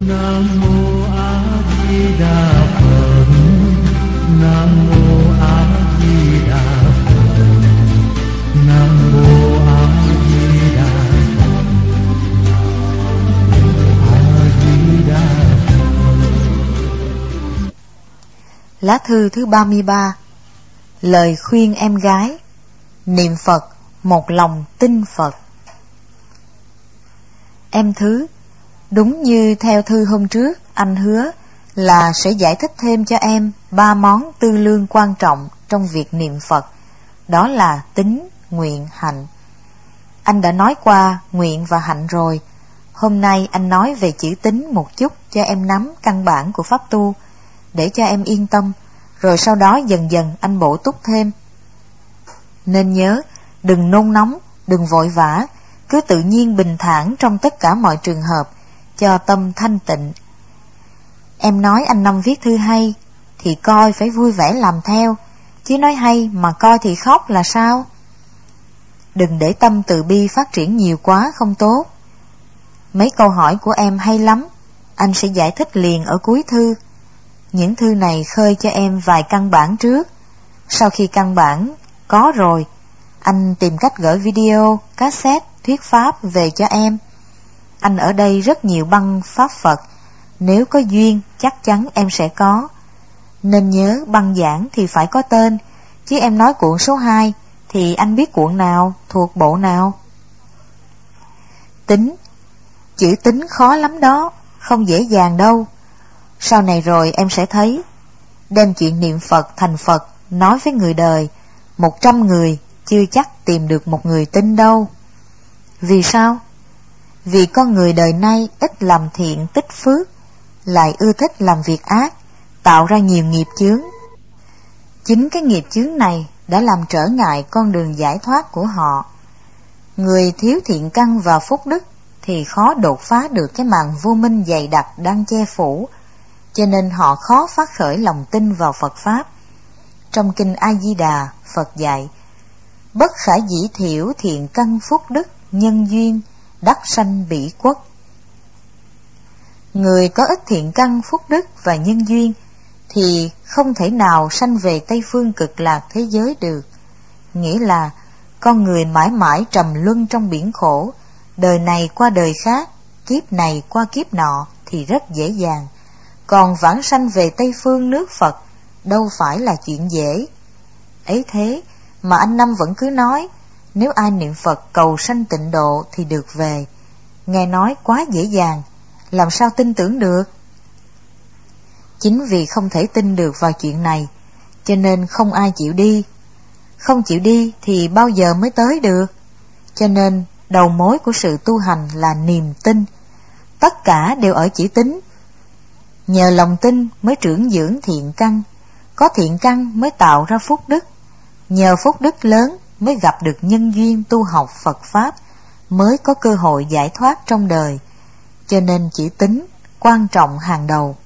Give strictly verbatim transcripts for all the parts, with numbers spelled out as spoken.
Nam mô A Di Đà Phật. Nam mô A Di Đà Phật. Nam mô A Di Đà Phật. A Di Đà Phật. Lá thư thứ ba mươi ba. Lời khuyên em gái. Niệm Phật, một lòng tin Phật. Em Thứ, đúng như theo thư hôm trước, anh hứa là sẽ giải thích thêm cho em ba món tư lương quan trọng trong việc niệm Phật. Đó là tín, nguyện, hạnh. Anh đã nói qua nguyện và hạnh rồi. Hôm nay anh nói về chữ tín một chút cho em nắm căn bản của pháp tu, để cho em yên tâm, rồi sau đó dần dần anh bổ túc thêm. Nên nhớ, đừng nôn nóng, đừng vội vã, cứ tự nhiên bình thản trong tất cả mọi trường hợp, cho tâm thanh tịnh. Em nói anh Năm viết thư hay, thì coi phải vui vẻ làm theo, chứ nói hay mà coi thì khóc là sao? Đừng để tâm từ bi phát triển nhiều quá không tốt. Mấy câu hỏi của em hay lắm, anh sẽ giải thích liền ở cuối thư. Những thư này khơi cho em vài căn bản trước. Sau khi căn bản có rồi, anh tìm cách gửi video, cassette, thuyết pháp về cho em. Anh ở đây rất nhiều băng pháp Phật, nếu có duyên chắc chắn em sẽ có. Nên nhớ băng giảng thì phải có tên, chứ em nói cuộn số hai thì anh biết cuộn nào, thuộc bộ nào. Tính, chữ tính khó lắm đó, không dễ dàng đâu. Sau này rồi em sẽ thấy, đem chuyện niệm Phật thành Phật nói với người đời, một trăm người chưa chắc tìm được một người tin đâu. Vì sao? Vì con người đời nay ít làm thiện tích phước, lại ưa thích làm việc ác, tạo ra nhiều nghiệp chướng. Chính cái nghiệp chướng này đã làm trở ngại con đường giải thoát của họ. Người thiếu thiện căn và phúc đức thì khó đột phá được cái màn vô minh dày đặc đang che phủ, cho nên họ khó phát khởi lòng tin vào Phật Pháp. Trong kinh A Di Đà, Phật dạy, bất khả dĩ thiểu thiện căn phúc đức nhân duyên, đắc sanh bỉ quốc. Người có ít thiện căn phúc đức và nhân duyên thì không thể nào sanh về Tây phương cực lạc thế giới được. Nghĩa là con người mãi mãi trầm luân trong biển khổ, đời này qua đời khác, kiếp này qua kiếp nọ thì rất dễ dàng. Còn vãng sanh về Tây phương nước Phật đâu phải là chuyện dễ. Ấy thế mà anh Năm vẫn cứ nói, nếu ai niệm Phật cầu sanh tịnh độ thì được về. Nghe nói quá dễ dàng, làm sao tin tưởng được? Chính vì không thể tin được vào chuyện này, cho nên không ai chịu đi. Không chịu đi thì bao giờ mới tới được? Cho nên đầu mối của sự tu hành là niềm tin. Tất cả đều ở chữ tín. Nhờ lòng tin mới trưởng dưỡng thiện căn, có thiện căn mới tạo ra phúc đức, nhờ phúc đức lớn mới gặp được nhân duyên tu học Phật Pháp, mới có cơ hội giải thoát trong đời. Cho nên chữ tín quan trọng hàng đầu.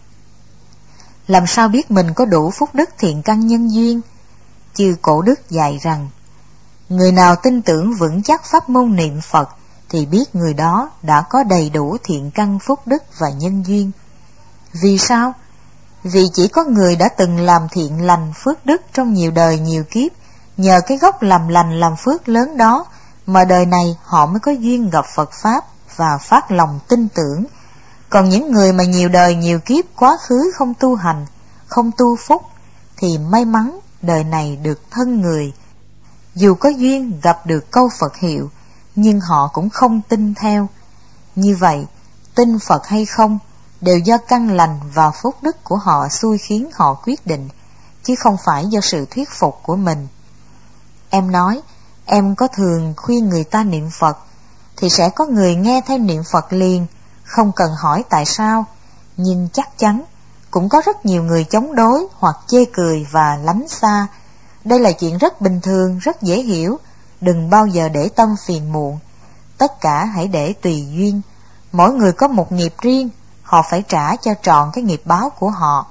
Làm sao biết mình có đủ phúc đức thiện căn nhân duyên? Chư Cổ Đức dạy rằng, người nào tin tưởng vững chắc pháp môn niệm Phật thì biết người đó đã có đầy đủ thiện căn phúc đức và nhân duyên. Vì sao? Vì chỉ có người đã từng làm thiện lành phước đức trong nhiều đời nhiều kiếp, nhờ cái gốc làm lành làm phước lớn đó mà đời này họ mới có duyên gặp Phật Pháp và phát lòng tin tưởng. Còn những người mà nhiều đời nhiều kiếp quá khứ không tu hành, không tu phúc, thì may mắn đời này được thân người. Dù có duyên gặp được câu Phật hiệu, nhưng họ cũng không tin theo. Như vậy, tin Phật hay không đều do căn lành và phúc đức của họ xui khiến họ quyết định, chứ không phải do sự thuyết phục của mình. Em nói, em có thường khuyên người ta niệm Phật, thì sẽ có người nghe theo niệm Phật liền, không cần hỏi tại sao. Nhưng chắc chắn cũng có rất nhiều người chống đối hoặc chê cười và lánh xa. Đây là chuyện rất bình thường, rất dễ hiểu. Đừng bao giờ để tâm phiền muộn. Tất cả hãy để tùy duyên. Mỗi người có một nghiệp riêng, họ phải trả cho trọn cái nghiệp báo của họ.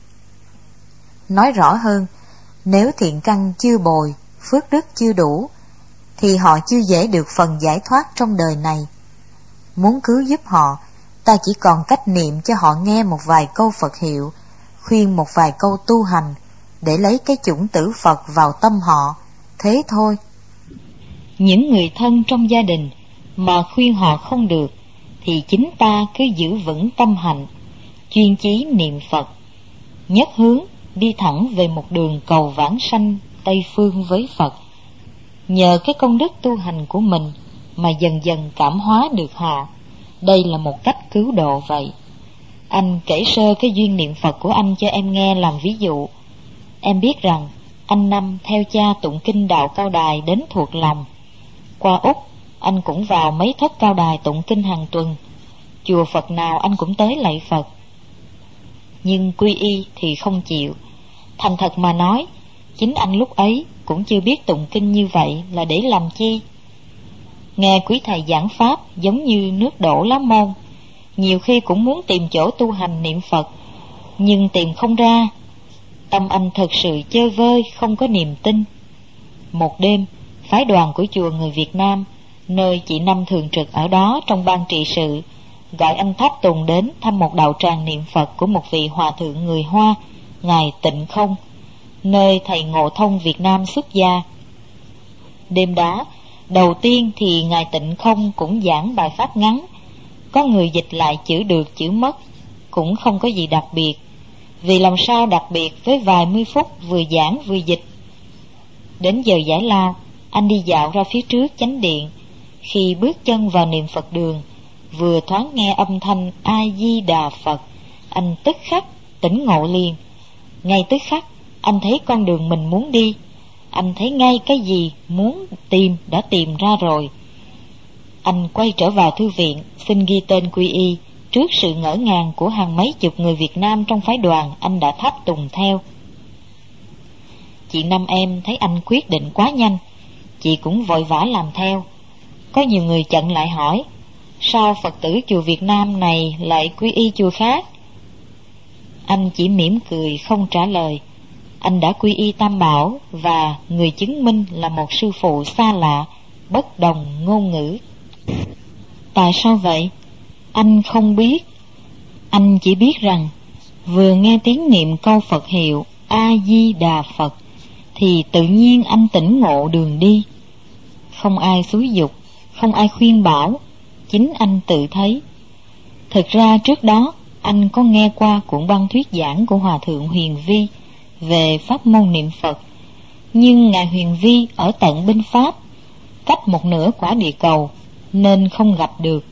Nói rõ hơn, nếu thiện căn chưa bồi, phước đức chưa đủ, thì họ chưa dễ được phần giải thoát trong đời này. Muốn cứu giúp họ ta chỉ còn cách niệm cho họ nghe một vài câu Phật hiệu, khuyên một vài câu tu hành, để lấy cái chủng tử Phật vào tâm họ, thế thôi. Những người thân trong gia đình mà khuyên họ không được, thì chính ta cứ giữ vững tâm hạnh, chuyên chí niệm Phật, nhất hướng đi thẳng về một đường cầu vãng sanh Tây Phương với Phật. Nhờ cái công đức tu hành của mình mà dần dần cảm hóa được họ. Đây là một cách cứu độ vậy. Anh kể sơ cái duyên niệm Phật của anh cho em nghe làm ví dụ. Em biết rằng anh Năm theo cha tụng kinh Đạo Cao Đài đến thuộc lòng. Qua Úc, anh cũng vào mấy thất cao đài tụng kinh hàng tuần. Chùa Phật nào anh cũng tới lạy Phật. Nhưng quy y thì không chịu. Thành thật mà nói, chính anh lúc ấy cũng chưa biết tụng kinh như vậy là để làm chi. Nghe quý thầy giảng pháp giống như nước đổ lá môn, nhiều khi cũng muốn tìm chỗ tu hành niệm Phật, nhưng tìm không ra. Tâm anh thật sự chơi vơi, không có niềm tin. Một đêm, phái đoàn của chùa người Việt Nam, nơi chị Năm thường trực ở đó trong ban trị sự, gọi anh tháp tùng đến thăm một đạo tràng niệm Phật của một vị hòa thượng người Hoa, ngài Tịnh Không, nơi thầy Ngộ Thông Việt Nam xuất gia. Đêm đó, đầu tiên thì ngài Tịnh Không cũng giảng bài pháp ngắn, có người dịch lại chữ được chữ mất, cũng không có gì đặc biệt. Vì làm sao đặc biệt với vài mươi phút vừa giảng vừa dịch. Đến giờ giải lao, anh đi dạo ra phía trước chánh điện. Khi bước chân vào niệm Phật đường, vừa thoáng nghe âm thanh A Di Đà Phật, anh tức khắc tỉnh ngộ liền. Ngay tức khắc, anh thấy con đường mình muốn đi. Anh thấy ngay cái gì muốn tìm đã tìm ra rồi. Anh quay trở vào thư viện, xin ghi tên quy y. Trước sự ngỡ ngàng của hàng mấy chục người Việt Nam trong phái đoàn, anh đã tháp tùng theo. Chị Năm em thấy anh quyết định quá nhanh, chị cũng vội vã làm theo. Có nhiều người chặn lại hỏi, sao Phật tử chùa Việt Nam này lại quy y chùa khác? Anh chỉ mỉm cười không trả lời. Anh đã quy y Tam Bảo, và người chứng minh là một sư phụ xa lạ, bất đồng ngôn ngữ. Tại sao vậy? Anh không biết. Anh chỉ biết rằng vừa nghe tiếng niệm câu Phật hiệu A Di Đà Phật thì tự nhiên anh tỉnh ngộ đường đi. Không ai xúi giục, không ai khuyên bảo, chính anh tự thấy. Thực ra trước đó anh có nghe qua cuộn băng thuyết giảng của Hòa thượng Huyền Vi về pháp môn niệm Phật, nhưng ngài Huyền Vi ở tận bên Pháp, cách một nửa quả địa cầu, nên không gặp được.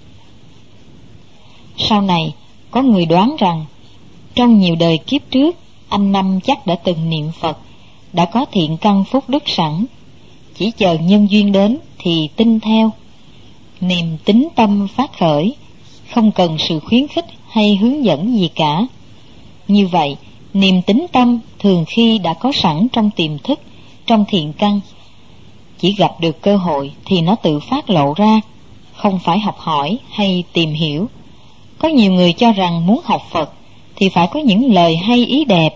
Sau này có người đoán rằng trong nhiều đời kiếp trước, anh Năm chắc đã từng niệm Phật, đã có thiện căn phúc đức sẵn, chỉ chờ nhân duyên đến thì tin theo. Niềm tín tâm phát khởi, không cần sự khuyến khích hay hướng dẫn gì cả. Như vậy, niềm tín tâm thường khi đã có sẵn trong tiềm thức, trong thiện căn, chỉ gặp được cơ hội thì nó tự phát lộ ra, không phải học hỏi hay tìm hiểu. Có nhiều người cho rằng muốn học Phật thì phải có những lời hay ý đẹp,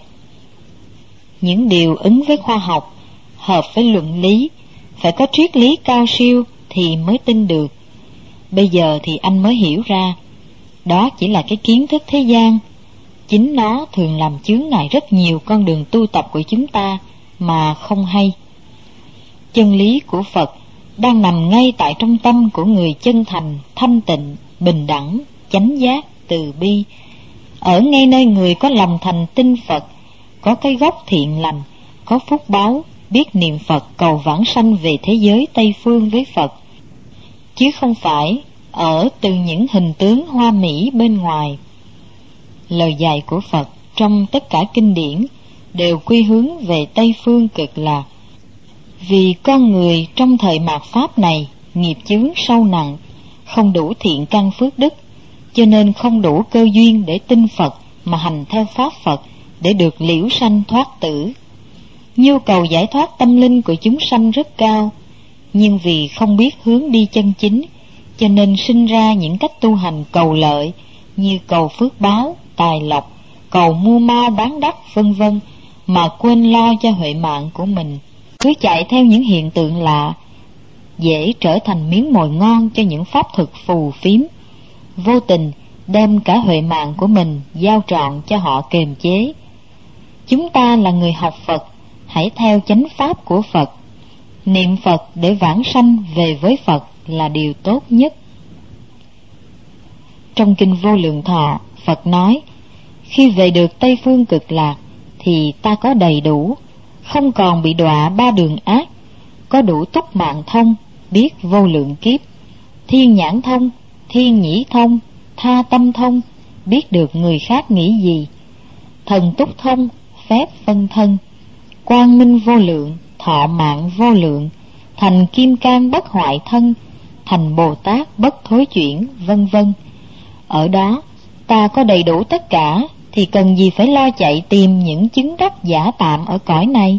những điều ứng với khoa học, hợp với luận lý, phải có triết lý cao siêu thì mới tin được. Bây giờ thì anh mới hiểu ra, đó chỉ là cái kiến thức thế gian. Chính nó thường làm chướng ngại rất nhiều con đường tu tập của chúng ta mà không hay. Chân lý của Phật đang nằm ngay tại trong tâm của người chân thành, thanh tịnh, bình đẳng, chánh giác, từ bi, ở ngay nơi người có lòng thành tin Phật, có cái gốc thiện lành, có phúc báo, biết niệm Phật cầu vãng sanh về thế giới Tây Phương với Phật, chứ không phải ở từ những hình tướng hoa mỹ bên ngoài. Lời dạy của Phật trong tất cả kinh điển đều quy hướng về Tây Phương cực lạc. Vì con người trong thời mạt Pháp này nghiệp chướng sâu nặng, không đủ thiện căn phước đức, cho nên không đủ cơ duyên để tin Phật mà hành theo pháp Phật để được liễu sanh thoát tử. Nhu cầu giải thoát tâm linh của chúng sanh rất cao, nhưng vì không biết hướng đi chân chính, cho nên sinh ra những cách tu hành cầu lợi như cầu phước báo, tài lộc, cầu mua mau bán đắt vân vân, mà quên lo cho huệ mạng của mình. Cứ chạy theo những hiện tượng lạ, dễ trở thành miếng mồi ngon cho những pháp thực phù phiếm, vô tình đem cả huệ mạng của mình giao trọn cho họ kiềm chế. Chúng ta là người học Phật, hãy theo chánh pháp của Phật. Niệm Phật để vãng sanh về với Phật là điều tốt nhất. Trong Kinh Vô Lượng Thọ, Phật nói, khi về được Tây Phương Cực Lạc thì ta có đầy đủ, không còn bị đọa ba đường ác, có đủ túc mạng thông, biết vô lượng kiếp, thiên nhãn thông, thiên nhĩ thông, tha tâm thông, biết được người khác nghĩ gì, thần túc thông, phép phân thân, quang minh vô lượng, thọ mạng vô lượng, thành kim cang bất hoại thân, thành Bồ Tát bất thối chuyển, vân vân. Ở đó ta có đầy đủ tất cả thì cần gì phải lo chạy tìm những chứng đắc giả tạm ở cõi này.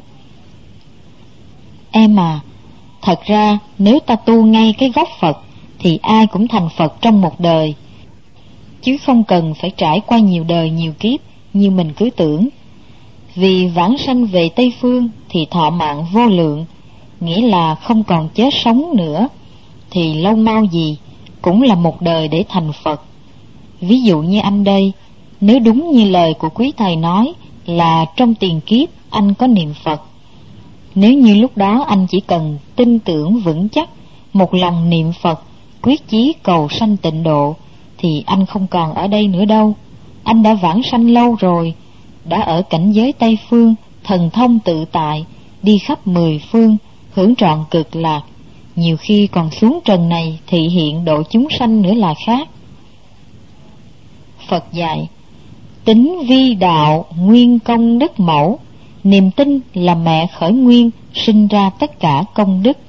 Em à, thật ra nếu ta tu ngay cái gốc Phật thì ai cũng thành Phật trong một đời, chứ không cần phải trải qua nhiều đời nhiều kiếp như mình cứ tưởng. Vì vãng sanh về Tây Phương thì thọ mạng vô lượng, nghĩa là không còn chết sống nữa, thì lâu mau gì cũng là một đời để thành Phật. Ví dụ như anh đây, nếu đúng như lời của quý thầy nói là trong tiền kiếp anh có niệm Phật, nếu như lúc đó anh chỉ cần tin tưởng vững chắc, một lòng niệm Phật, quyết chí cầu sanh tịnh độ, thì anh không còn ở đây nữa đâu. Anh đã vãng sanh lâu rồi, đã ở cảnh giới Tây Phương, thần thông tự tại, đi khắp mười phương, hưởng trọn cực lạc. Nhiều khi còn xuống trần này thị hiện độ chúng sanh nữa là khác. Phật dạy, tính vi đạo, nguyên công đức mẫu. Niềm tin là mẹ khởi nguyên, sinh ra tất cả công đức.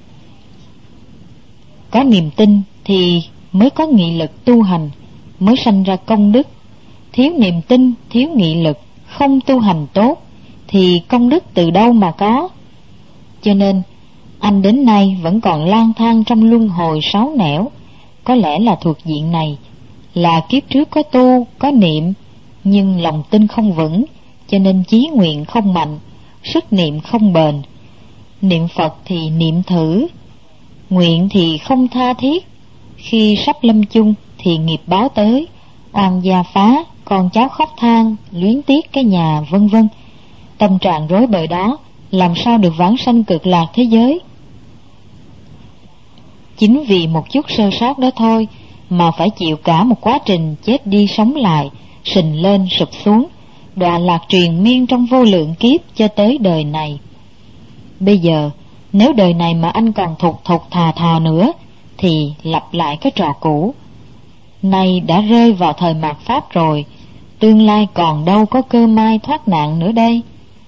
Có niềm tin thì mới có nghị lực tu hành, mới sanh ra công đức. Thiếu niềm tin, thiếu nghị lực, không tu hành tốt, thì công đức từ đâu mà có. Cho nên anh đến nay vẫn còn lang thang trong luân hồi sáu nẻo. Có lẽ là thuộc diện này, là kiếp trước có tu, có niệm, nhưng lòng tin không vững, cho nên chí nguyện không mạnh, sức niệm không bền. Niệm Phật thì niệm thử, nguyện thì không tha thiết. Khi sắp lâm chung thì nghiệp báo tới, oan gia phá, con cháu khóc than, luyến tiếc cái nhà, vân vân. Tâm trạng rối bời đó làm sao được vãng sanh cực lạc thế giới. Chính vì một chút sơ sót đó thôi mà phải chịu cả một quá trình chết đi sống lại, sình lên sụp xuống, đọa lạc truyền miên trong vô lượng kiếp cho tới đời này. Bây giờ nếu đời này mà anh còn thục thục thà thò nữa thì lặp lại cái trò cũ. Nay đã rơi vào thời mạt Pháp rồi, tương lai còn đâu có cơ may thoát nạn nữa đây.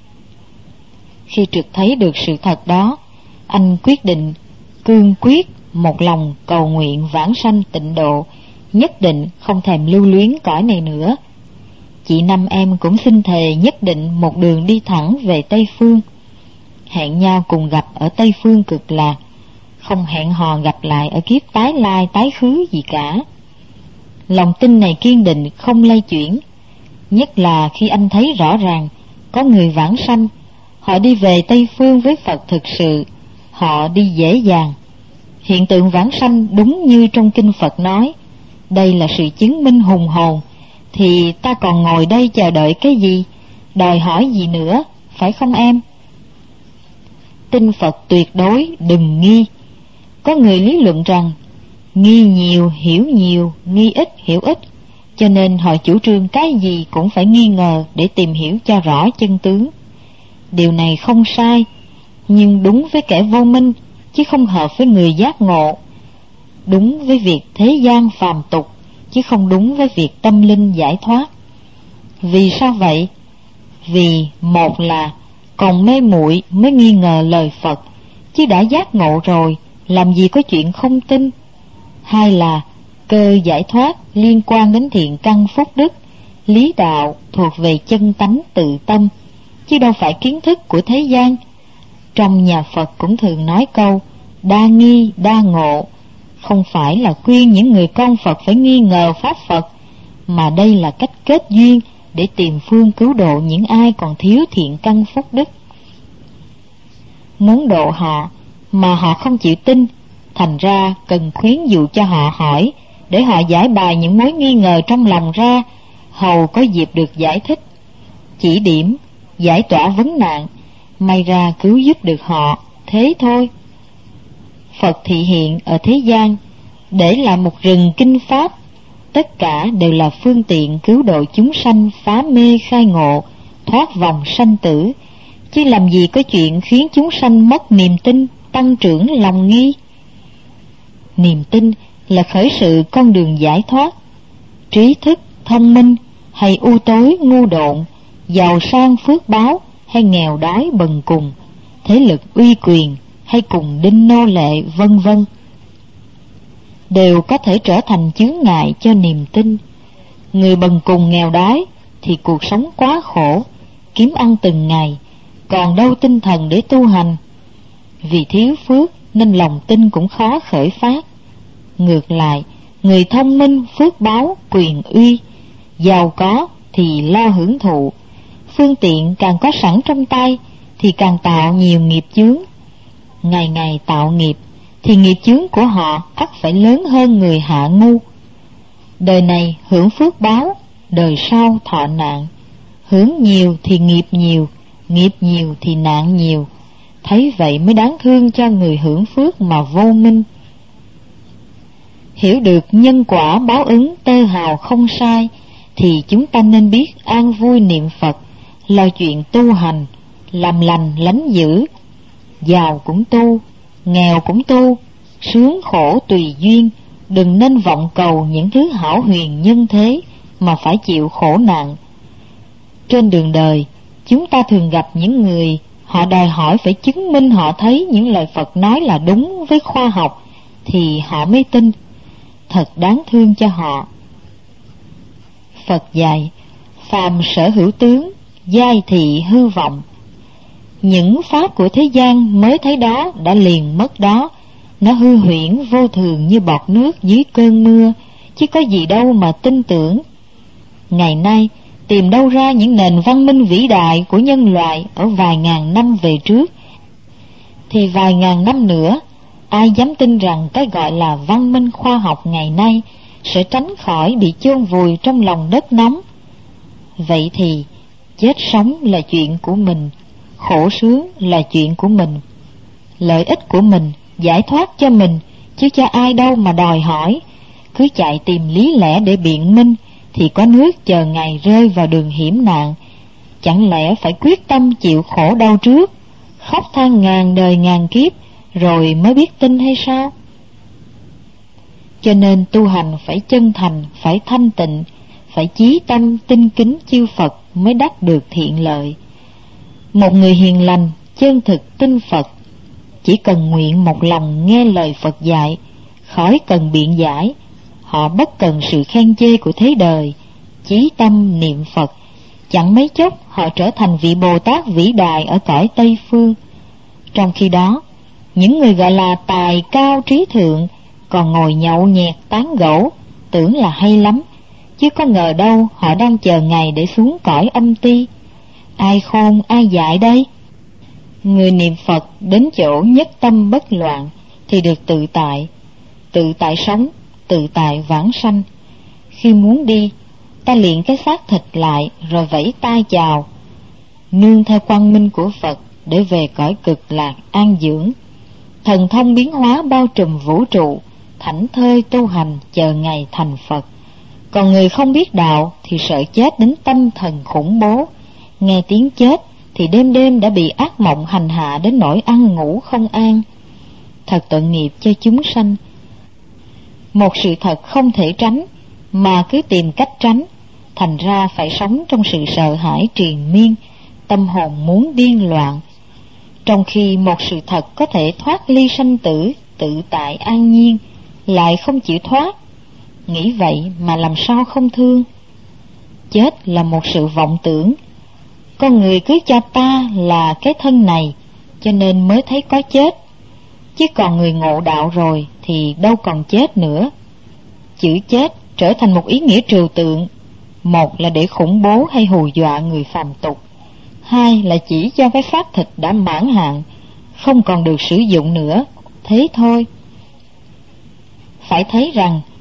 Khi trực thấy được sự thật đó, anh quyết định cương quyết một lòng cầu nguyện vãng sanh tịnh độ, nhất định không thèm lưu luyến cõi này nữa. Chị năm em cũng xin thề nhất định một đường đi thẳng về Tây Phương, hẹn nhau cùng gặp ở Tây Phương cực lạc, không hẹn hò gặp lại ở kiếp tái lai tái khứ gì cả. Lòng tin này kiên định không lay chuyển, nhất là khi anh thấy rõ ràng có người vãng sanh, họ đi về Tây Phương với Phật thực sự, họ đi dễ dàng. Hiện tượng vãng sanh đúng như trong kinh Phật nói, đây là sự chứng minh hùng hồn, thì ta còn ngồi đây chờ đợi cái gì, đòi hỏi gì nữa, phải không em? Tin Phật tuyệt đối đừng nghi. Có người lý luận rằng nghi nhiều hiểu nhiều, nghi ít hiểu ít, cho nên họ chủ trương cái gì cũng phải nghi ngờ để tìm hiểu cho rõ chân tướng. Điều này không sai, nhưng đúng với kẻ vô minh, chứ không hợp với người giác ngộ. Đúng với việc thế gian phàm tục, chứ không đúng với việc tâm linh giải thoát. Vì sao vậy? Vì một là còn mê muội mới nghi ngờ lời Phật, chứ đã giác ngộ rồi, làm gì có chuyện không tin. Hai là cơ giải thoát liên quan đến thiện căn phúc đức, lý đạo thuộc về chân tánh tự tâm, chứ đâu phải kiến thức của thế gian. Trong nhà Phật cũng thường nói câu đa nghi đa ngộ, không phải là khuyên những người con Phật phải nghi ngờ pháp Phật, mà đây là cách kết duyên để tìm phương cứu độ những ai còn thiếu thiện căn phúc đức. Muốn độ họ mà họ không chịu tin, thành ra cần khuyến dụ cho họ hỏi để họ giải bài những mối nghi ngờ trong lòng ra, hầu có dịp được giải thích, chỉ điểm, giải tỏa vấn nạn, may ra cứu giúp được họ, thế thôi. Phật thị hiện ở thế gian để lại một rừng kinh pháp, tất cả đều là phương tiện cứu độ chúng sanh phá mê khai ngộ, thoát vòng sanh tử, chứ làm gì có chuyện khiến chúng sanh mất niềm tin, tăng trưởng lòng nghi. Niềm tin là khởi sự con đường giải thoát. Trí thức, thông minh hay u tối ngu độn, giàu sang phước báo hay nghèo đói bần cùng, thế lực uy quyền hay cùng đinh nô lệ, vân vân, đều có thể trở thành chướng ngại cho niềm tin. Người bần cùng nghèo đói thì cuộc sống quá khổ, kiếm ăn từng ngày, còn đâu tinh thần để tu hành. Vì thiếu phước nên lòng tin cũng khó khởi phát. Ngược lại, người thông minh, phước báo, quyền uy, giàu có thì lo hưởng thụ, phương tiện càng có sẵn trong tay thì càng tạo nhiều nghiệp chướng. Ngày ngày tạo nghiệp thì nghiệp chướng của họ ắt phải lớn hơn người hạ ngu. Đời này hưởng phước báo, đời sau thọ nạn. Hưởng nhiều thì nghiệp nhiều, nghiệp nhiều thì nạn nhiều. Thấy vậy mới đáng thương cho người hưởng phước mà vô minh. Hiểu được nhân quả báo ứng tơ hào không sai, thì chúng ta nên biết an vui niệm Phật, lo chuyện tu hành, làm lành lánh dữ. Giàu cũng tu, nghèo cũng tu, sướng khổ tùy duyên. Đừng nên vọng cầu những thứ hảo huyền nhân thế mà phải chịu khổ nạn. Trên đường đời, chúng ta thường gặp những người họ đòi hỏi phải chứng minh họ thấy những lời Phật nói là đúng với khoa học thì họ mới tin. Thật đáng thương cho họ. Phật dạy, phàm sở hữu tướng, giai thị hư vọng. Những pháp của thế gian mới thấy đó đã liền mất đó. Nó hư huyễn vô thường như bọt nước dưới cơn mưa, chứ có gì đâu mà tin tưởng. Ngày nay tìm đâu ra những nền văn minh vĩ đại của nhân loại ở vài ngàn năm về trước, thì vài ngàn năm nữa ai dám tin rằng cái gọi là văn minh khoa học ngày nay sẽ tránh khỏi bị chôn vùi trong lòng đất nóng. Vậy thì chết sống là chuyện của mình, khổ sướng là chuyện của mình, lợi ích của mình, giải thoát cho mình, chứ cho ai đâu mà đòi hỏi. Cứ chạy tìm lý lẽ để biện minh thì có nước chờ ngày rơi vào đường hiểm nạn. Chẳng lẽ phải quyết tâm chịu khổ đau trước, khóc than ngàn đời ngàn kiếp rồi mới biết tin hay sao? Cho nên tu hành phải chân thành, phải thanh tịnh, phải chí tâm tinh kính chư Phật mới đắc được thiện lợi. Một người hiền lành, chân thực tin Phật, chỉ cần nguyện một lòng nghe lời Phật dạy, khỏi cần biện giải. Họ bất cần sự khen chê của thế đời, chí tâm niệm Phật, chẳng mấy chốc họ trở thành vị Bồ Tát vĩ đại ở cõi Tây Phương. Trong khi đó, những người gọi là tài cao trí thượng còn ngồi nhậu nhẹt tán gẫu, tưởng là hay lắm, chứ có ngờ đâu họ đang chờ ngày để xuống cõi âm ti. Ai khôn ai dạy đây? Người niệm Phật đến chỗ nhất tâm bất loạn thì được tự tại, tự tại sống, tự tại vãng sanh. Khi muốn đi, ta liền cái xác thịt lại rồi vẫy tay chào, nương theo quang minh của Phật để về cõi cực lạc an dưỡng. Thần thông biến hóa bao trùm vũ trụ, thảnh thơi tu hành chờ ngày thành Phật. Còn người không biết đạo thì sợ chết đến tâm thần khủng bố, nghe tiếng chết thì đêm đêm đã bị ác mộng hành hạ đến nỗi ăn ngủ không an. Thật tội nghiệp cho chúng sanh. Một sự thật không thể tránh mà cứ tìm cách tránh, thành ra phải sống trong sự sợ hãi triền miên, tâm hồn muốn điên loạn. Trong khi một sự thật có thể thoát ly sanh tử, tự tại an nhiên, lại không chịu thoát. Nghĩ vậy mà làm sao không thương? Chết là một sự vọng tưởng. Con người cứ cho ta là cái thân này, cho nên mới thấy có chết. Chứ còn người ngộ đạo rồi thì đâu còn chết nữa. Chữ chết trở thành một ý nghĩa trừu tượng. Một là để khủng bố hay hù dọa người phàm tục. Hai là chỉ cho cái xác thịt đã mãn hạn, không còn được sử dụng nữa. Thế thôi. Phải thấy rằng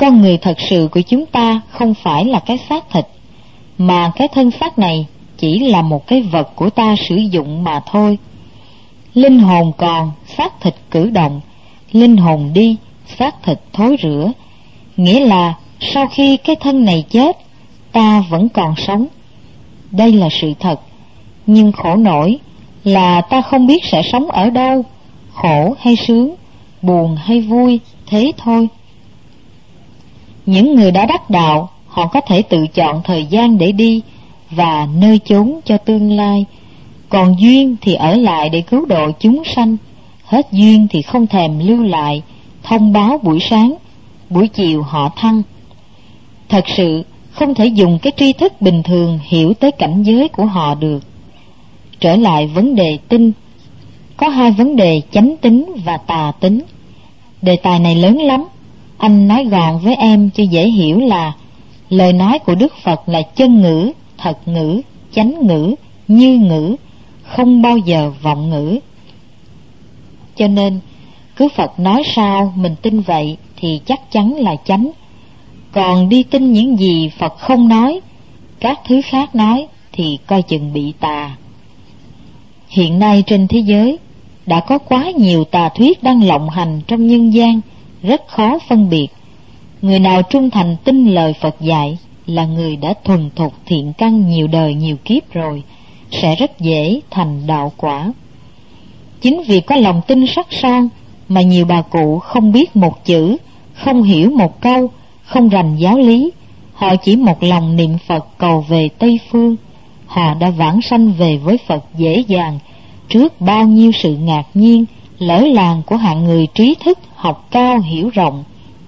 con người thật sự của chúng ta không phải là cái xác thịt, mà cái thân xác này chỉ là một cái vật của ta sử dụng mà thôi. Linh hồn còn, xác thịt cử động; linh hồn đi, xác thịt thối rữa. Nghĩa là sau khi cái thân này chết, ta vẫn còn sống. Đây là sự thật. Nhưng khổ nổi là ta không biết sẽ sống ở đâu, khổ hay sướng, buồn hay vui, thế thôi. Những người đã đắc đạo, họ có thể tự chọn thời gian để đi và nơi chốn cho tương lai. Còn duyên thì ở lại để cứu độ chúng sanh. Hết duyên thì không thèm lưu lại, thông báo buổi sáng, buổi chiều họ thăng. Thật sự không thể dùng cái tri thức bình thường hiểu tới cảnh giới của họ được. Trở lại vấn đề tin, có hai vấn đề chánh tính và tà tính. Đề tài này lớn lắm, anh nói gọn với em cho dễ hiểu là lời nói của Đức Phật là chân ngữ, thật ngữ, chánh ngữ, như ngữ, không bao giờ vọng ngữ. Cho nên cứ Phật nói sao mình tin vậy thì chắc chắn là chánh. Còn đi tin những gì Phật không nói, các thứ khác nói, thì coi chừng bị tà. Hiện nay trên thế giới đã có quá nhiều tà thuyết đang lộng hành trong nhân gian, rất khó phân biệt. Người nào trung thành tin lời Phật dạy là người đã thuần thục thiện căn nhiều đời nhiều kiếp rồi, sẽ rất dễ thành đạo quả. Chính vì có lòng tin sắc son mà nhiều bà cụ không biết một chữ, không hiểu một câu, không rành giáo lý, họ chỉ một lòng niệm Phật cầu về Tây Phương. Họ đã vãng sanh về với Phật dễ dàng trước bao nhiêu sự ngạc nhiên, lỡ làng của hạng người trí thức, học cao, hiểu rộng.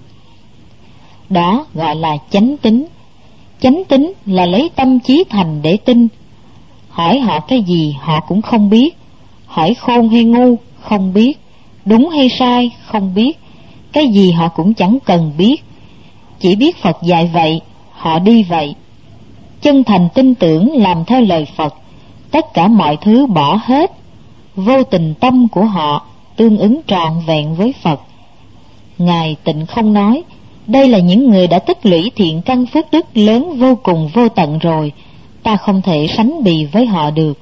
Đó gọi là chánh tính. Chánh tính là lấy tâm trí thành để tin. Hỏi họ cái gì họ cũng không biết, hỏi khôn hay ngu không biết, đúng hay sai không biết, cái gì họ cũng chẳng cần biết, chỉ biết Phật dạy vậy, họ đi vậy. Chân thành tin tưởng làm theo lời Phật, tất cả mọi thứ bỏ hết. Vô tình tâm của họ tương ứng trọn vẹn với Phật. Ngài Tịnh Không nói, đây là những người đã tích lũy thiện căn phước đức lớn vô cùng vô tận rồi, ta không thể sánh bì với họ được.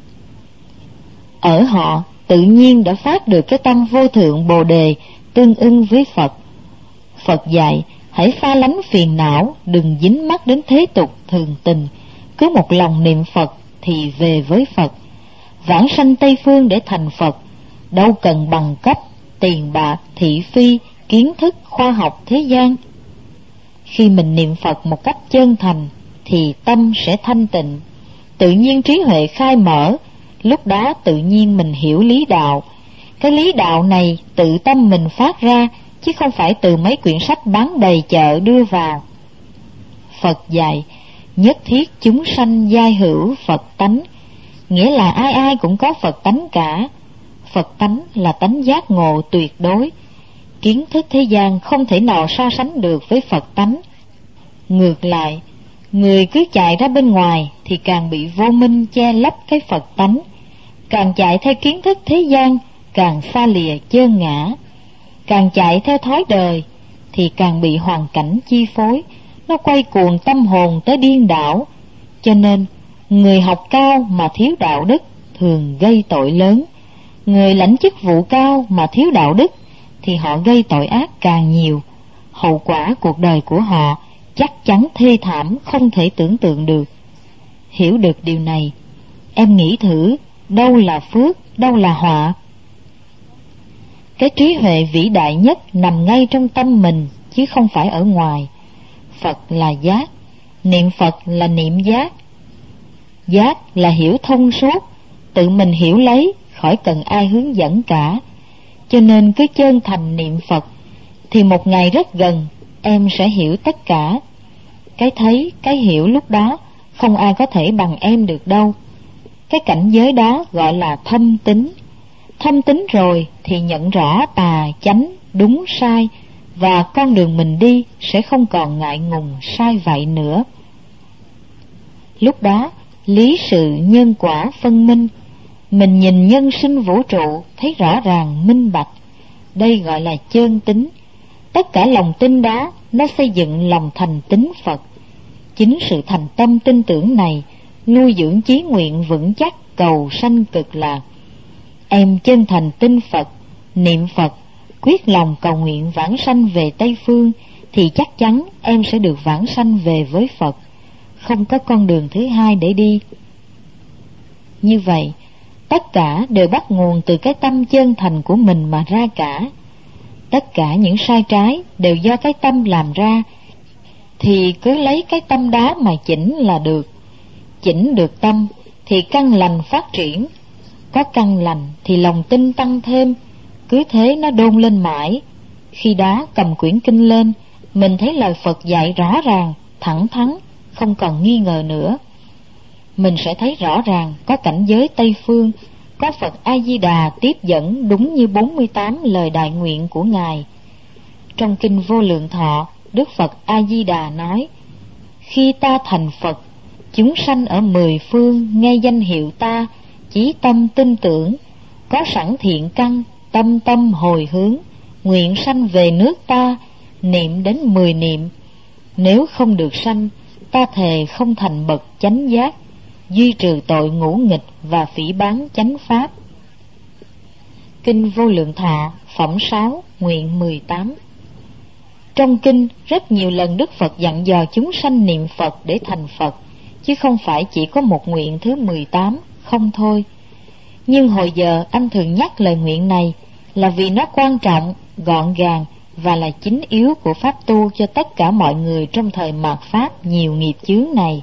Ở họ tự nhiên đã phát được cái tâm vô thượng Bồ Đề tương ưng với Phật. Phật dạy hãy pha lánh phiền não, đừng dính mắc đến thế tục thường tình, cứ một lòng niệm Phật thì về với Phật. Vãng sanh Tây Phương để thành Phật, đâu cần bằng cấp, tiền bạc, thị phi, kiến thức, khoa học thế gian. Khi mình niệm Phật một cách chân thành thì tâm sẽ thanh tịnh, tự nhiên trí huệ khai mở, lúc đó tự nhiên mình hiểu lý đạo. Cái lý đạo này tự tâm mình phát ra, chứ không phải từ mấy quyển sách bán đầy chợ đưa vào. Phật dạy nhất thiết chúng sanh giai hữu Phật tánh, nghĩa là ai ai cũng có Phật tánh cả. Phật tánh là tánh giác ngộ tuyệt đối, kiến thức thế gian không thể nào so sánh được với Phật tánh. Ngược lại, người cứ chạy ra bên ngoài thì càng bị vô minh che lấp cái Phật tánh, càng chạy theo kiến thức thế gian càng xa lìa chơn ngã, càng chạy theo thói đời thì càng bị hoàn cảnh chi phối, nó quay cuồng tâm hồn tới điên đảo. Cho nên người học cao mà thiếu đạo đức thường gây tội lớn, người lãnh chức vụ cao mà thiếu đạo đức thì họ gây tội ác càng nhiều. Hậu quả cuộc đời của họ chắc chắn thê thảm không thể tưởng tượng được. Hiểu được điều này, em nghĩ thử, đâu là phước, đâu là họa. Cái trí huệ vĩ đại nhất nằm ngay trong tâm mình, chứ không phải ở ngoài. Phật là giác, niệm Phật là niệm giác. Giác là hiểu thông suốt, tự mình hiểu lấy, khỏi cần ai hướng dẫn cả. Cho nên cứ chân thành niệm Phật, thì một ngày rất gần, em sẽ hiểu tất cả. Cái thấy, cái hiểu lúc đó, không ai có thể bằng em được đâu. Cái cảnh giới đó gọi là thâm tín. Thâm tín rồi thì nhận rõ tà, chánh, đúng, sai, và con đường mình đi sẽ không còn ngại ngùng sai vậy nữa. Lúc đó, lý sự nhân quả phân minh, mình nhìn nhân sinh vũ trụ thấy rõ ràng minh bạch. Đây gọi là chơn tín. Tất cả lòng tin đó nó xây dựng lòng thành tín Phật. Chính sự thành tâm tin tưởng này nuôi dưỡng chí nguyện vững chắc cầu sanh cực lạc. Em chân thành tin Phật, niệm Phật, quyết lòng cầu nguyện vãng sanh về Tây Phương, thì chắc chắn em sẽ được vãng sanh về với Phật, không có con đường thứ hai để đi. Như vậy, tất cả đều bắt nguồn từ cái tâm chân thành của mình mà ra cả. Tất cả những sai trái đều do cái tâm làm ra, thì cứ lấy cái tâm đó mà chỉnh là được. Chỉnh được tâm thì căn lành phát triển, có căn lành thì lòng tin tăng thêm, cứ thế nó đôn lên mãi. Khi đó cầm quyển kinh lên, mình thấy lời Phật dạy rõ ràng, thẳng thắn, không còn nghi ngờ nữa. Mình sẽ thấy rõ ràng có cảnh giới Tây Phương, có Phật A-di-đà tiếp dẫn đúng như bốn mươi tám lời đại nguyện của Ngài. Trong kinh Vô Lượng Thọ, Đức Phật A-di-đà nói: khi ta thành Phật, chúng sanh ở mười phương nghe danh hiệu ta, chí tâm tin tưởng, có sẵn thiện căn, tâm tâm hồi hướng, nguyện sanh về nước ta, niệm đến mười niệm. Nếu không được sanh, ta thề không thành bậc chánh giác, duy trừ tội ngũ nghịch và phỉ báng chánh pháp. Kinh Vô Lượng Thọ, phẩm sáu, nguyện mười tám. Trong kinh rất nhiều lần Đức Phật dặn dò chúng sanh niệm Phật để thành Phật, chứ không phải chỉ có một nguyện thứ mười tám không thôi. Nhưng hồi giờ anh thường nhắc lời nguyện này là vì nó quan trọng, gọn gàng và là chính yếu của pháp tu cho tất cả mọi người trong thời mạt pháp nhiều nghiệp chướng này.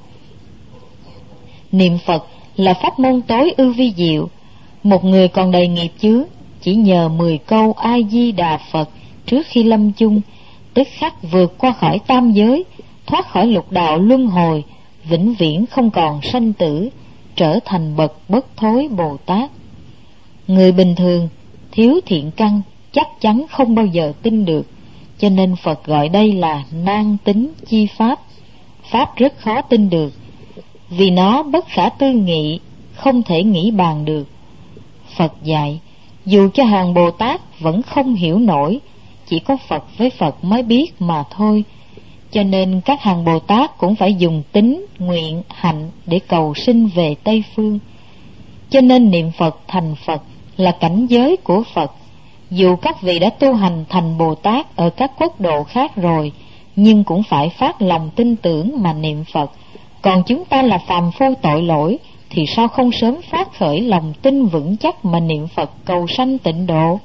Niệm Phật là pháp môn tối ưu vi diệu. Một người còn đầy nghiệp chướng chỉ nhờ mười câu A Di Đà Phật trước khi lâm chung, tức khắc vượt qua khỏi tam giới, thoát khỏi lục đạo luân hồi, vĩnh viễn không còn sanh tử, trở thành bậc bất thối Bồ Tát. Người bình thường thiếu thiện căn chắc chắn không bao giờ tin được, cho nên Phật gọi đây là nan tín chi pháp. Pháp rất khó tin được, vì nó bất khả tư nghị, không thể nghĩ bàn được. Phật dạy, dù cho hàng Bồ Tát vẫn không hiểu nổi, chỉ có Phật với Phật mới biết mà thôi. Cho nên các hàng Bồ Tát cũng phải dùng tín, nguyện, hạnh để cầu sinh về Tây Phương. Cho nên niệm Phật thành Phật là cảnh giới của Phật. Dù các vị đã tu hành thành Bồ Tát ở các quốc độ khác rồi, nhưng cũng phải phát lòng tin tưởng mà niệm Phật. Còn chúng ta là phàm phu tội lỗi, thì sao không sớm phát khởi lòng tin vững chắc mà niệm Phật cầu sanh tịnh độ?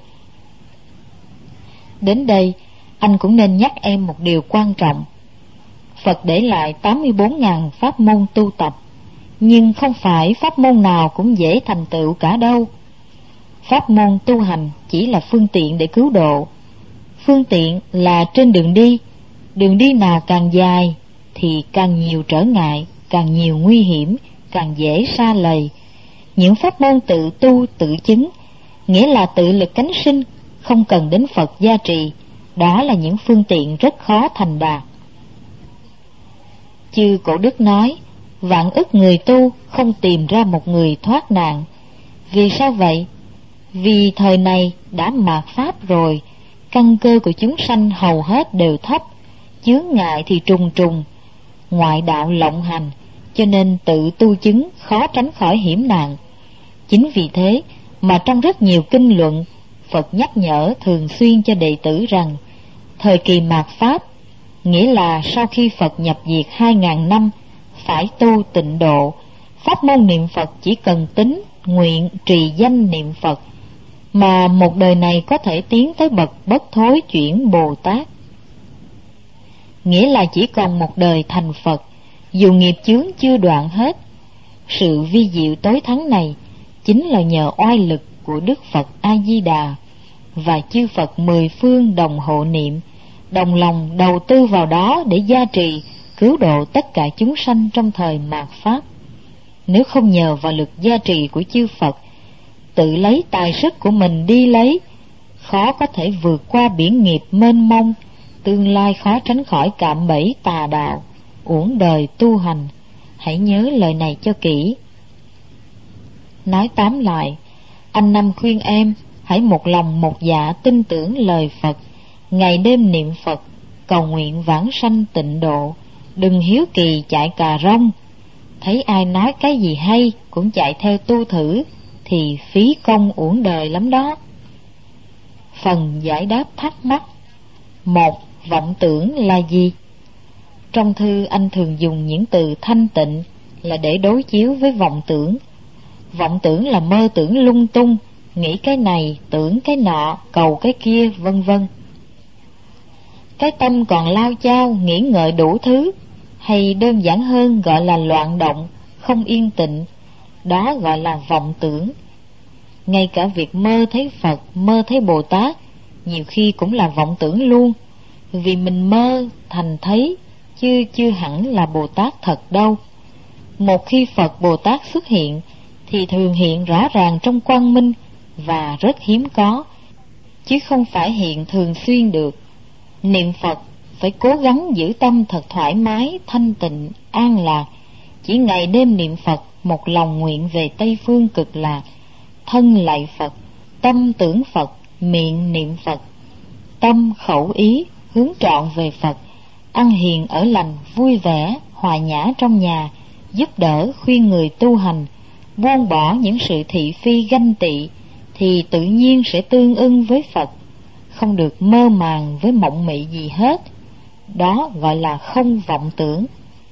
Đến đây, anh cũng nên nhắc em một điều quan trọng. Phật để lại tám mươi bốn nghìn pháp môn tu tập, nhưng không phải pháp môn nào cũng dễ thành tựu cả đâu. Pháp môn tu hành chỉ là phương tiện để cứu độ. Phương tiện là trên đường đi, đường đi nào càng dài thì càng nhiều trở ngại, càng nhiều nguy hiểm, càng dễ sa lầy. Những pháp môn tự tu tự chứng, nghĩa là tự lực cánh sinh, không cần đến Phật gia trì, đó là những phương tiện rất khó thành đạt. Chư Cổ Đức nói, vạn ức người tu không tìm ra một người thoát nạn. Vì sao vậy? Vì thời này đã mạt pháp rồi, căn cơ của chúng sanh hầu hết đều thấp, chướng ngại thì trùng trùng, ngoại đạo lộng hành, cho nên tự tu chứng khó tránh khỏi hiểm nạn. Chính vì thế mà trong rất nhiều kinh luận, Phật nhắc nhở thường xuyên cho đệ tử rằng, thời kỳ mạt pháp, nghĩa là sau khi Phật nhập diệt hai ngàn năm, phải tu tịnh độ. Pháp môn niệm Phật chỉ cần tín, nguyện, trì danh niệm Phật, mà một đời này có thể tiến tới bậc bất thối chuyển Bồ Tát. Nghĩa là chỉ còn một đời thành Phật, dù nghiệp chướng chưa đoạn hết. Sự vi diệu tối thắng này chính là nhờ oai lực của Đức Phật A-di-đà và chư Phật mười phương đồng hộ niệm, đồng lòng đầu tư vào đó để gia trì, cứu độ tất cả chúng sanh trong thời mạt pháp. Nếu không nhờ vào lực gia trì của chư Phật, tự lấy tài sức của mình đi lấy, khó có thể vượt qua biển nghiệp mênh mông, tương lai khó tránh khỏi cạm bẫy tà đạo, uổng đời tu hành. Hãy nhớ lời này cho kỹ. Nói tóm lại, anh Năm khuyên em hãy một lòng một dạ tin tưởng lời Phật, ngày đêm niệm Phật, cầu nguyện vãng sanh tịnh độ, đừng hiếu kỳ chạy cà rông. Thấy ai nói cái gì hay cũng chạy theo tu thử thì phí công uổng đời lắm đó. Phần giải đáp thắc mắc. Một, vọng tưởng là gì? Trong thư anh thường dùng những từ thanh tịnh là để đối chiếu với vọng tưởng. Vọng tưởng là mơ tưởng lung tung, nghĩ cái này, tưởng cái nọ, cầu cái kia, vân vân. Cái tâm còn lao chao, nghĩ ngợi đủ thứ, hay đơn giản hơn gọi là loạn động, không yên tịnh, đó gọi là vọng tưởng. Ngay cả việc mơ thấy Phật, mơ thấy Bồ Tát, nhiều khi cũng là vọng tưởng luôn, vì mình mơ thành thấy, chứ chưa hẳn là Bồ Tát thật đâu. Một khi Phật Bồ Tát xuất hiện, thì thường hiện rõ ràng trong quang minh và rất hiếm có, chứ không phải hiện thường xuyên được. Niệm Phật phải cố gắng giữ tâm thật thoải mái, thanh tịnh, an lạc, chỉ ngày đêm niệm Phật, một lòng nguyện về Tây Phương Cực Lạc, thân lạy Phật, tâm tưởng Phật, miệng niệm Phật, tâm khẩu ý hướng trọn về Phật, ăn hiền ở lành, vui vẻ, hòa nhã trong nhà, giúp đỡ khuyên người tu hành, buông bỏ những sự thị phi ganh tị, thì tự nhiên sẽ tương ưng với Phật, không được mơ màng với mộng mị gì hết. Đó gọi là không vọng tưởng.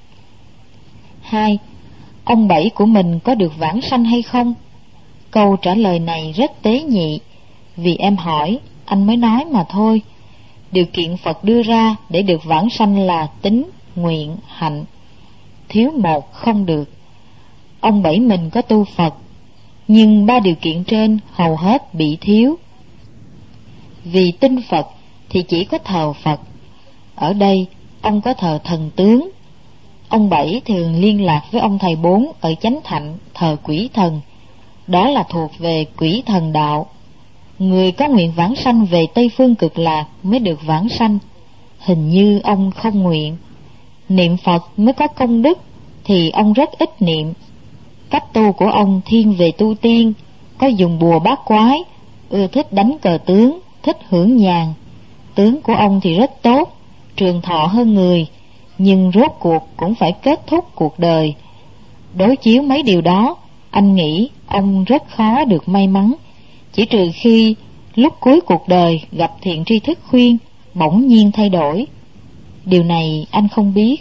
Hai, ông Bảy của mình có được vãng sanh hay không? Câu trả lời này rất tế nhị, vì em hỏi, anh mới nói mà thôi. Điều kiện Phật đưa ra để được vãng sanh là tín, nguyện, hạnh. Thiếu một không được. Ông Bảy mình có tu Phật, nhưng ba điều kiện trên hầu hết bị thiếu. Vì tin Phật thì chỉ có thờ Phật. Ở đây ông có thờ thần tướng. Ông Bảy thường liên lạc với ông thầy Bốn ở Chánh Thạnh thờ quỷ thần. Đó là thuộc về quỷ thần đạo. Người có nguyện vãng sanh về Tây Phương Cực Lạc mới được vãng sanh. Hình như ông không nguyện. Niệm Phật mới có công đức thì ông rất ít niệm. Cách tu của ông thiên về tu tiên, có dùng bùa bát quái, ưa thích đánh cờ tướng, thích hưởng nhàn. Tướng của ông thì rất tốt, trường thọ hơn người, nhưng rốt cuộc cũng phải kết thúc cuộc đời. Đối chiếu mấy điều đó, anh nghĩ ông rất khó được may mắn, chỉ trừ khi lúc cuối cuộc đời gặp thiện tri thức khuyên, bỗng nhiên thay đổi. Điều này anh không biết.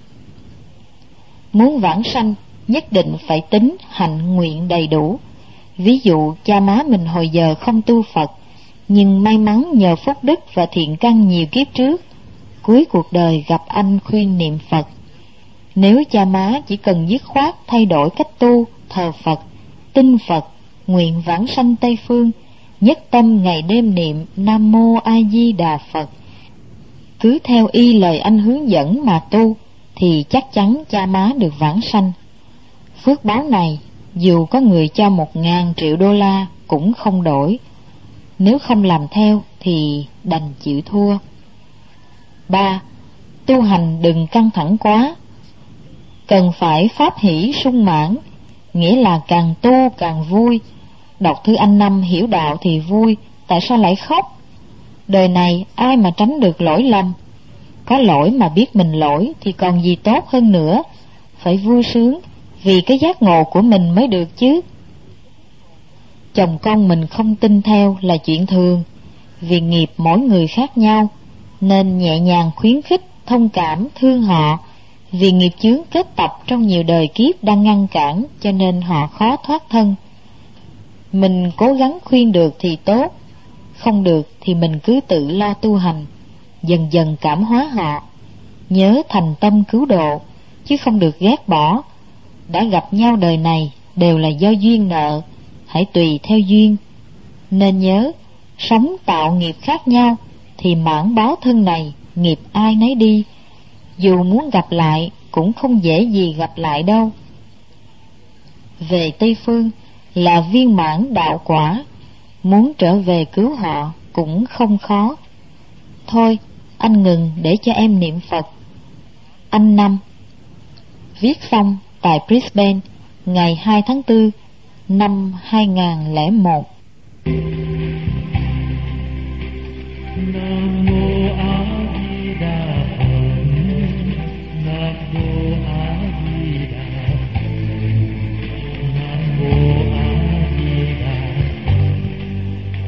Muốn vãng sanh nhất định phải tín hạnh nguyện đầy đủ. Ví dụ cha má mình hồi giờ không tu Phật, nhưng may mắn nhờ phúc đức và thiện căn nhiều kiếp trước, cuối cuộc đời gặp anh khuyên niệm Phật. Nếu cha má chỉ cần dứt khoát thay đổi cách tu, thờ Phật, tin Phật, nguyện vãng sanh Tây Phương, nhất tâm ngày đêm niệm Nam Mô A Di Đà Phật, cứ theo y lời anh hướng dẫn mà tu, thì chắc chắn cha má được vãng sanh. Phước báo này dù có người cho một ngàn triệu đô la cũng không đổi. Nếu không làm theo thì đành chịu thua. Ba, tu hành đừng căng thẳng quá. Cần phải pháp hỷ sung mãn, nghĩa là càng tu càng vui. Đọc thư anh Năm hiểu đạo thì vui, tại sao lại khóc? Đời này ai mà tránh được lỗi lầm? Có lỗi mà biết mình lỗi thì còn gì tốt hơn nữa. Phải vui sướng, vì cái giác ngộ của mình mới được chứ. Chồng con mình không tin theo là chuyện thường, vì nghiệp mỗi người khác nhau, nên nhẹ nhàng khuyến khích, thông cảm, thương họ. Vì nghiệp chướng kết tập trong nhiều đời kiếp đang ngăn cản, cho nên họ khó thoát thân. Mình cố gắng khuyên được thì tốt, không được thì mình cứ tự lo tu hành, dần dần cảm hóa họ. Nhớ thành tâm cứu độ, chứ không được ghét bỏ. Đã gặp nhau đời này đều là do duyên nợ, hãy tùy theo duyên. Nên nhớ, sống tạo nghiệp khác nhau thì mãn báo thân này, nghiệp ai nấy đi. Dù muốn gặp lại cũng không dễ gì gặp lại đâu. Về Tây Phương là viên mãn đạo quả, muốn trở về cứu họ cũng không khó. Thôi, anh ngừng để cho em niệm Phật. Anh Năm. Viết xong tại Brisbane ngày hai tháng tư năm hai nghìn lẻ một. Nam Mô A Di Đà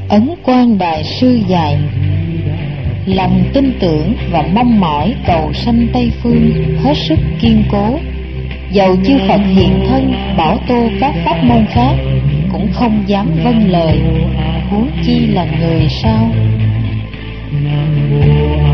Ấn Quang Đại Sư dạy: lòng tin tưởng và mong mỏi cầu sanh Tây Phương hết sức kiên cố. Dầu chư Phật hiện thân bảo tô các pháp môn khác cũng không dám vâng lời, huống chi là người sao. Nam mô